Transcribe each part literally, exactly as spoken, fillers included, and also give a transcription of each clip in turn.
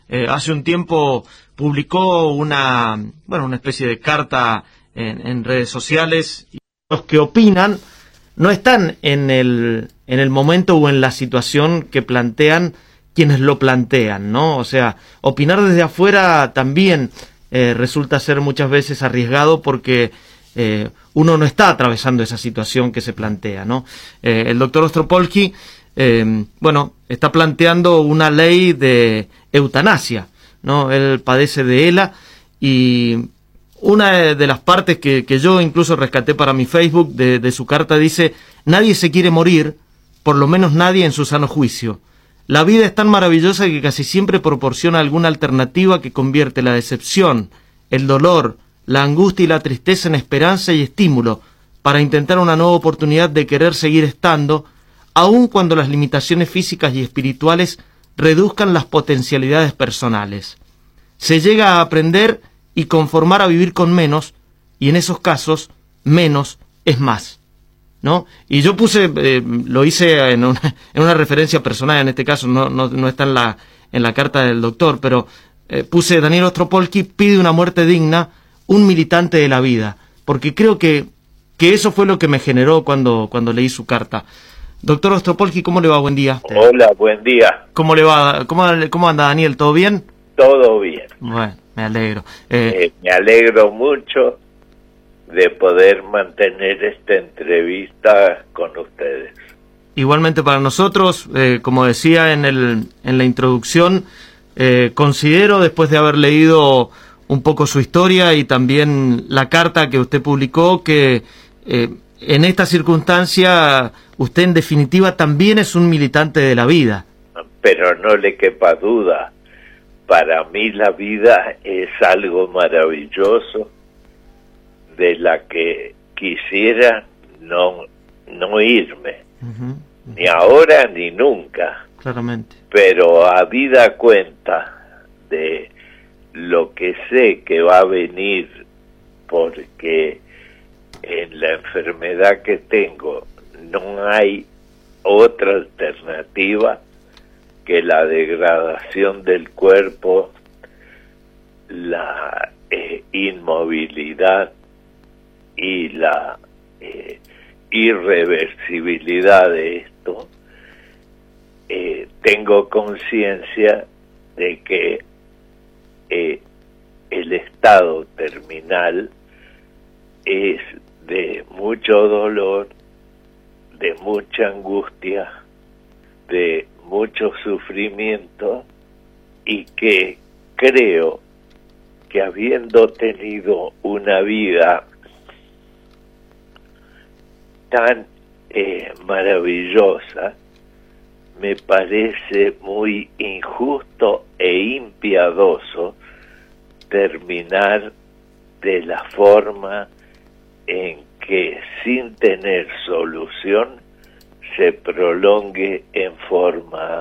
eh, hace un tiempo publicó una, bueno, una especie de carta en, en redes sociales. Y los que opinan no están en el, en el momento o en la situación que plantean quienes lo plantean, ¿no? O sea, opinar desde afuera también eh, resulta ser muchas veces arriesgado porque eh, uno no está atravesando esa situación que se plantea, ¿no? Eh, el doctor Ostropolsky, eh, bueno, está planteando una ley de eutanasia, ¿no? Él padece de ELA y una de las partes que, que yo incluso rescaté para mi Facebook de, de su carta dice: nadie se quiere morir, por lo menos nadie en su sano juicio. La vida es tan maravillosa que casi siempre proporciona alguna alternativa que convierte la decepción, el dolor, la angustia y la tristeza en esperanza y estímulo para intentar una nueva oportunidad de querer seguir estando, aun cuando las limitaciones físicas y espirituales reduzcan las potencialidades personales. Se llega a aprender y conformar a vivir con menos, y en esos casos, menos es más, ¿no? Y yo puse, eh, lo hice en una, en una referencia personal, en este caso no, no, no está en la, en la carta del doctor, pero eh, puse: Daniel Ostropolsky pide una muerte digna, un militante de la vida, porque creo que, que eso fue lo que me generó cuando, cuando leí su carta. Doctor Ostropolsky, ¿cómo le va? Buen día. Hola, buen día. ¿Cómo le va? ¿Cómo, cómo anda, Daniel? ¿Todo bien? Todo bien. Bueno, me alegro. Eh, Eh, me alegro mucho de poder mantener esta entrevista con ustedes. Igualmente para nosotros, eh, como decía en, el, en la introducción, eh, considero, después de haber leído un poco su historia y también la carta que usted publicó, que eh, en esta circunstancia usted en definitiva también es un militante de la vida. Pero no le quepa duda, para mí la vida es algo maravilloso de la que quisiera no, no irme, Uh-huh. ni ahora ni nunca. Claramente. Pero habida cuenta de lo que sé que va a venir, porque en la enfermedad que tengo no hay otra alternativa que la degradación del cuerpo, la eh, inmovilidad y la eh, irreversibilidad de esto, eh, tengo conciencia de que eh, el estado terminal es de mucho dolor, de mucha angustia, de mucho sufrimiento, y que creo que habiendo tenido una vida tan eh, maravillosa, me parece muy injusto e impiadoso terminar de la forma en que, sin tener solución, se prolongue en forma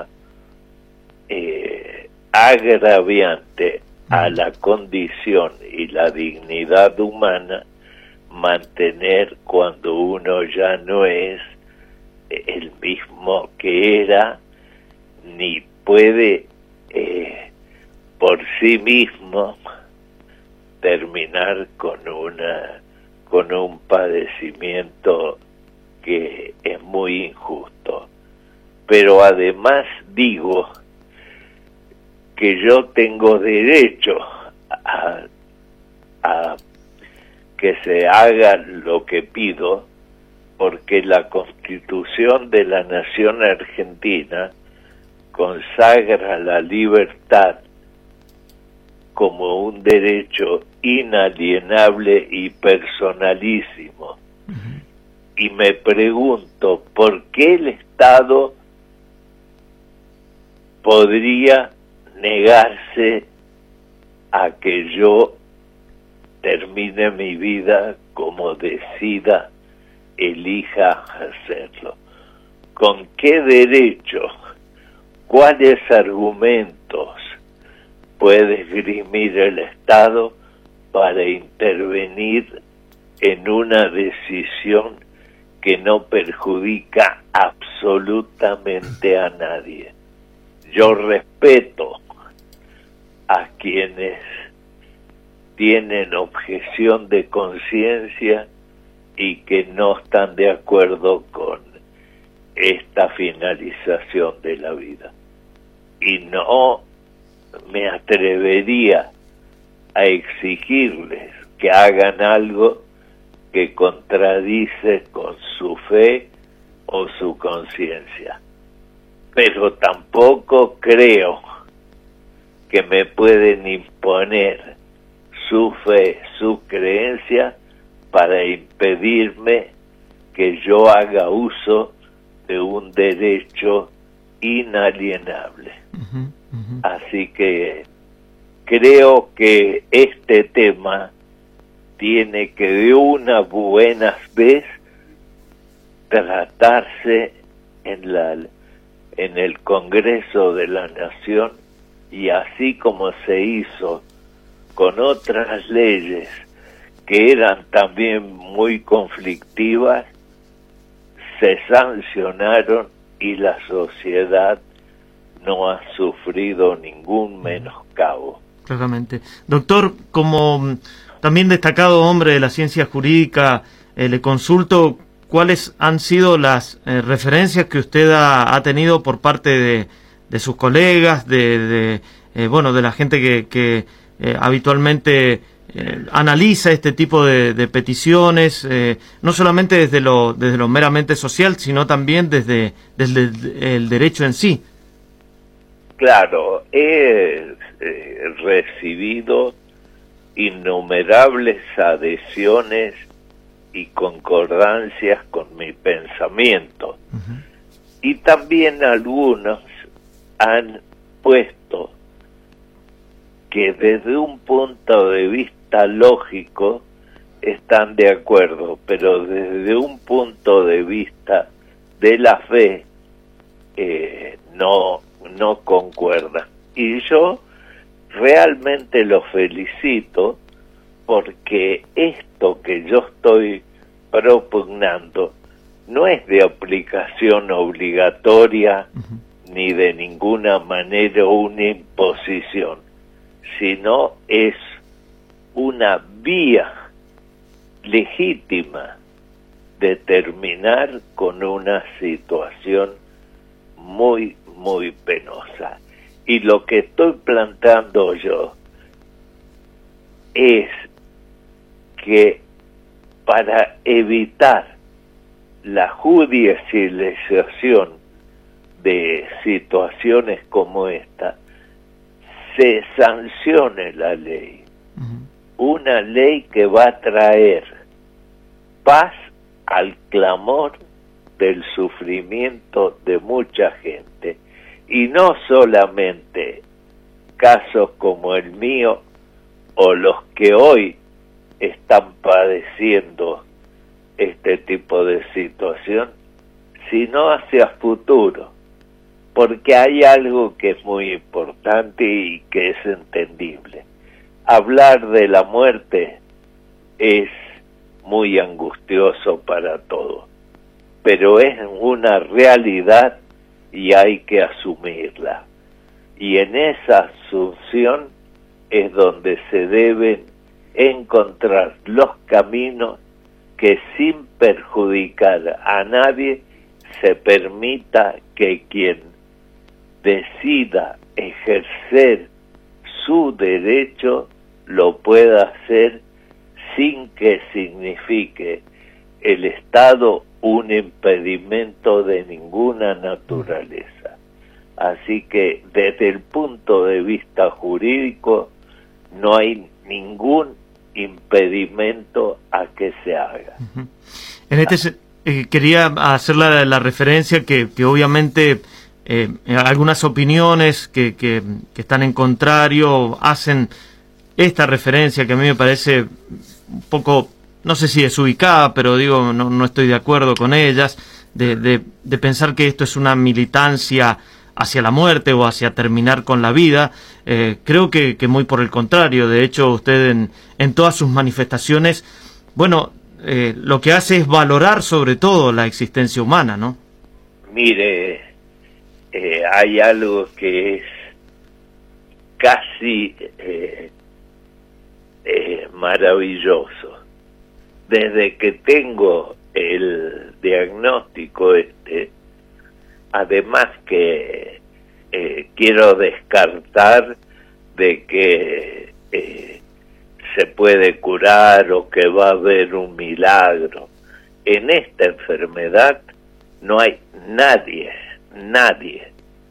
eh, agraviante a la condición y la dignidad humana, mantener cuando uno ya no es el mismo que era, ni puede eh, por sí mismo terminar con una con un padecimiento que es muy injusto. Pero además digo que yo tengo derecho a, a que se haga lo que pido, porque la Constitución de la Nación Argentina consagra la libertad como un derecho inalienable y personalísimo. Uh-huh. Y me pregunto, ¿por qué el Estado podría negarse a que yo termine mi vida como decida, elija hacerlo? ¿Con qué derecho? ¿Cuáles argumentos puede esgrimir el Estado para intervenir en una decisión que no perjudica absolutamente a nadie? Yo respeto quienes tienen objeción de conciencia y que no están de acuerdo con esta finalización de la vida. Y no me atrevería a exigirles que hagan algo que contradice con su fe o su conciencia. Pero tampoco creo que me pueden imponer su fe, su creencia, para impedirme que yo haga uso de un derecho inalienable. Uh-huh, uh-huh. Así que creo que este tema tiene que de una buena vez tratarse en la en el Congreso de la Nación, y así como se hizo con otras leyes que eran también muy conflictivas, se sancionaron y la sociedad no ha sufrido ningún menoscabo. Claramente. Doctor, como también destacado hombre de la ciencia jurídica, eh, le consulto cuáles han sido las eh, referencias que usted ha, ha tenido por parte de, de sus colegas, de, de eh, bueno, de la gente que, que eh, habitualmente eh, analiza este tipo de, de peticiones, eh, no solamente desde lo, desde lo meramente social, sino también desde, desde el, el derecho en sí. Claro, he eh, recibido innumerables adhesiones y concordancias con mi pensamiento. Uh-huh. Y también algunos han puesto que desde un punto de vista lógico están de acuerdo, pero desde un punto de vista de la fe eh, no, no concuerdan. Y yo realmente los felicito, porque esto que yo estoy propugnando no es de aplicación obligatoria, uh-huh, ni de ninguna manera una imposición, sino es una vía legítima de terminar con una situación muy, muy penosa. Y lo que estoy planteando yo es que para evitar la judicialización de situaciones como esta, se sancione la ley. Uh-huh. Una ley que va a traer paz al clamor del sufrimiento de mucha gente, y no solamente casos como el mío o los que hoy están padeciendo este tipo de situación, sino hacia futuro, porque hay algo que es muy importante y que es entendible. Hablar de la muerte es muy angustioso para todos, pero es una realidad y hay que asumirla. Y en esa asunción es donde se deben encontrar los caminos que, sin perjudicar a nadie, se permita que quien decida ejercer su derecho lo pueda hacer sin que signifique el Estado un impedimento de ninguna naturaleza. Así que desde el punto de vista jurídico no hay ningún impedimento a que se haga. Uh-huh. En este eh, quería hacer la, la referencia que, que obviamente eh, algunas opiniones que, que, que están en contrario hacen esta referencia que a mí me parece un poco, no sé si desubicada, pero digo, no, no estoy de acuerdo con ellas, de, de, de pensar que esto es una militancia hacia la muerte o hacia terminar con la vida. Eh, creo que, que muy por el contrario. De hecho, usted en, en todas sus manifestaciones, bueno, eh, lo que hace es valorar sobre todo la existencia humana, ¿no? Mire, eh, hay algo que es casi eh, eh, maravilloso. Desde que tengo el diagnóstico este, además que eh, quiero descartar de que eh, se puede curar o que va a haber un milagro. En esta enfermedad no hay nadie, nadie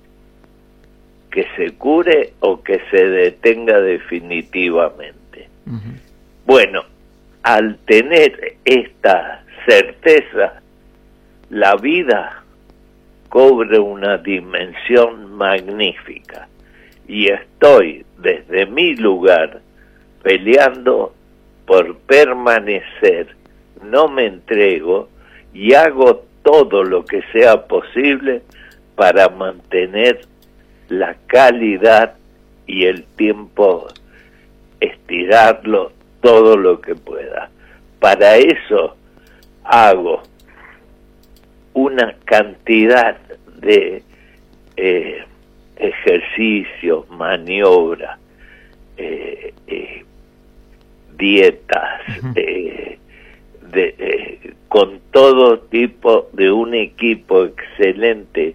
que se cure o que se detenga definitivamente. Uh-huh. Bueno, al tener esta certeza, la vida cobra una dimensión magnífica y estoy desde mi lugar peleando por permanecer, no me entrego y hago todo lo que sea posible para mantener la calidad y el tiempo, estirarlo todo lo que pueda. Para eso hago una cantidad de eh, ejercicios, maniobras, eh, eh, dietas, uh-huh. eh, de, eh, con todo tipo de un equipo excelente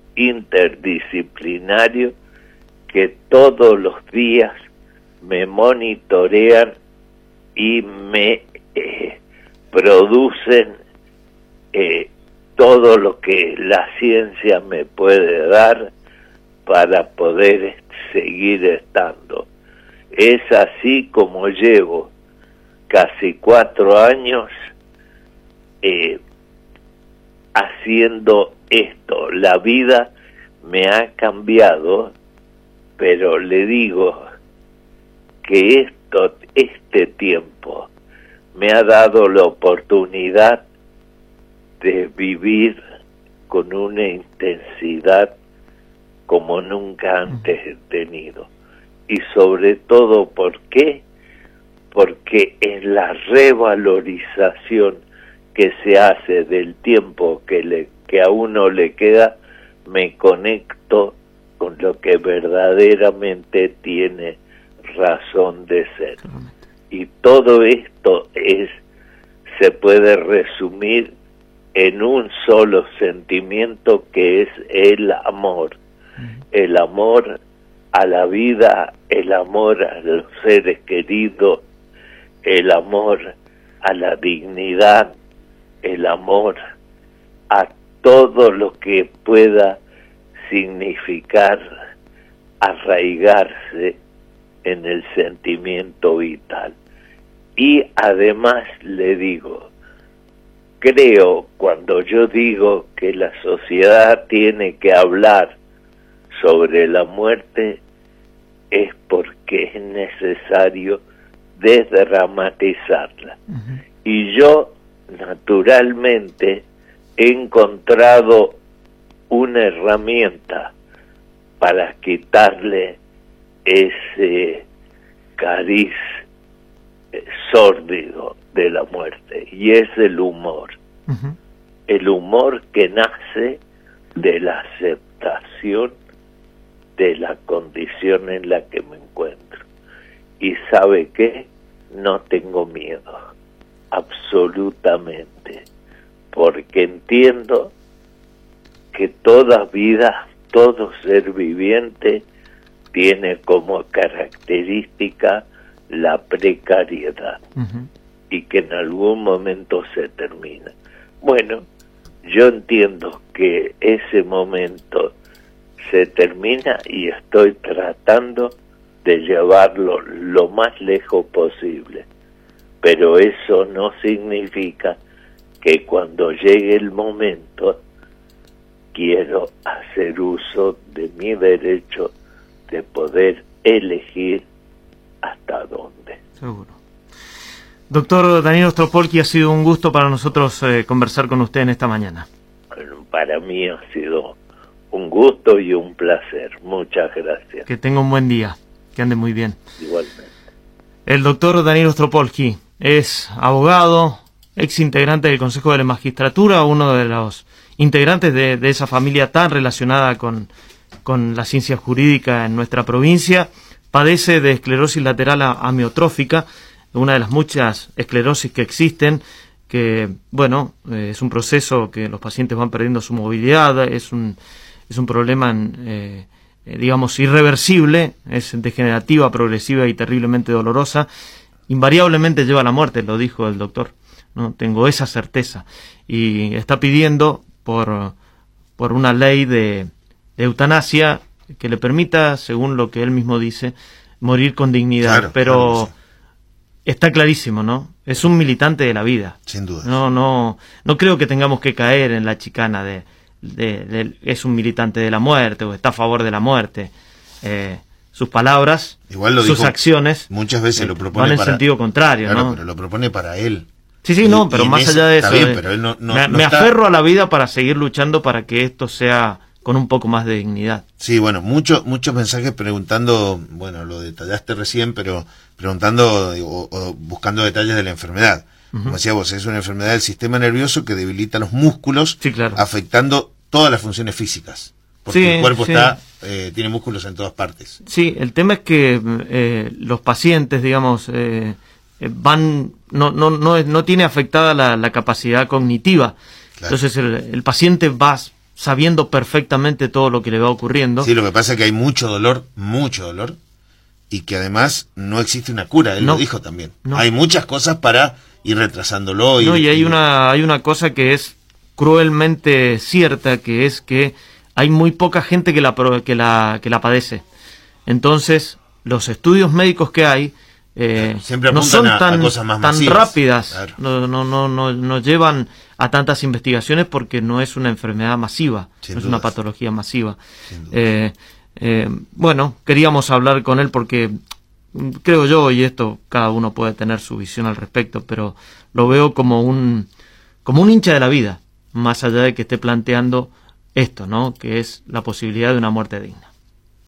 interdisciplinario que todos los días me monitorean y me eh, producen eh, todo lo que la ciencia me puede dar para poder seguir estando. Es así como llevo casi cuatro años eh, haciendo esto. La vida me ha cambiado, pero le digo que esto, este tiempo me ha dado la oportunidad de vivir con una intensidad como nunca antes he tenido. Y sobre todo, ¿por qué? Porque en la revalorización que se hace del tiempo que, le, que a uno le queda, me conecto con lo que verdaderamente tiene razón de ser. Y todo esto es, se puede resumir en un solo sentimiento, que es el amor. El amor a la vida, el amor a los seres queridos, el amor a la dignidad, el amor a todo lo que pueda significar arraigarse en el sentimiento vital. Y además le digo, creo, cuando yo digo que la sociedad tiene que hablar sobre la muerte, es porque es necesario desdramatizarla. Uh-huh. Y yo, naturalmente, he encontrado una herramienta para quitarle ese cariz eh, sórdido de la muerte, y es el humor. Uh-huh. El humor que nace de la aceptación de la condición en la que me encuentro. Y ¿sabe qué? No tengo miedo, absolutamente, porque entiendo que toda vida, todo ser viviente tiene como característica la precariedad. Uh-huh. Y que en algún momento se termina. Bueno, yo entiendo que ese momento se termina y estoy tratando de llevarlo lo más lejos posible, pero eso no significa que cuando llegue el momento quiero hacer uso de mi derecho de poder elegir hasta dónde. Seguro. Doctor Daniel Ostropolsky, ha sido un gusto para nosotros eh, conversar con usted en esta mañana. Bueno, para mí ha sido un gusto y un placer. Muchas gracias. Que tenga un buen día. Que ande muy bien. Igualmente. El doctor Daniel Ostropolsky es abogado, ex integrante del Consejo de la Magistratura, uno de los integrantes de, de esa familia tan relacionada con, con la ciencia jurídica en nuestra provincia. padece de esclerosis lateral amiotrófica, una de las muchas esclerosis que existen, que, bueno, eh, es un proceso que los pacientes van perdiendo su movilidad, es un, es un problema, eh, eh, digamos, irreversible, es degenerativa, progresiva y terriblemente dolorosa, invariablemente lleva a la muerte, lo dijo el doctor, ¿no? Tengo esa certeza, y está pidiendo por, por una ley de, de eutanasia que le permita, según lo que él mismo dice, morir con dignidad, claro, pero claro, sí. Está clarísimo, ¿no? Es un militante de la vida. Sin duda. No, no, no creo que tengamos que caer en la chicana de, de, de es un militante de la muerte o está a favor de la muerte. Eh, sus palabras, Igual lo sus dijo, acciones muchas veces eh, lo propone van en para, sentido contrario, claro, ¿no? pero lo propone para él. Sí, sí, Y- no, pero y en más eso- allá de está eso, bien, eh, pero él no- no- me, no me está- aferro a la vida para seguir luchando para que esto sea con un poco más de dignidad. Sí, bueno, mucho, muchos mensajes preguntando, bueno, lo detallaste recién, pero preguntando o, o buscando detalles de la enfermedad. Ujú. Como decía vos, es una enfermedad del sistema nervioso que debilita los músculos, Sí, claro. afectando todas las funciones físicas. Porque Sí, el cuerpo sí. está eh, tiene músculos en todas partes. Sí, el tema es que eh, los pacientes, digamos, eh, eh, van, no, no, no, no tiene afectada la, la capacidad cognitiva. Claro. Entonces el, el paciente va sabiendo perfectamente todo lo que le va ocurriendo. Sí, lo que pasa es que hay mucho dolor, mucho dolor, y que además no existe una cura, él No. lo dijo también. No. Hay muchas cosas para ir retrasándolo. Y, No, y hay una, hay una cosa que es cruelmente cierta, que es que hay muy poca gente que la, pro- que la, que la padece. Entonces, los estudios médicos que hay eh, Claro, siempre no apuntan son a- a tan, cosas más tan masivas. rápidas, Claro. no, no, no, no, no llevan a tantas investigaciones porque no es una enfermedad masiva, Sin no es una dudas. patología masiva. Sin dudas. Eh, eh, bueno, queríamos hablar con él porque mm, creo yo, y esto cada uno puede tener su visión al respecto, pero lo veo como un, como un hincha de la vida, más allá de que esté planteando esto, ¿no? Que es la posibilidad de una muerte digna.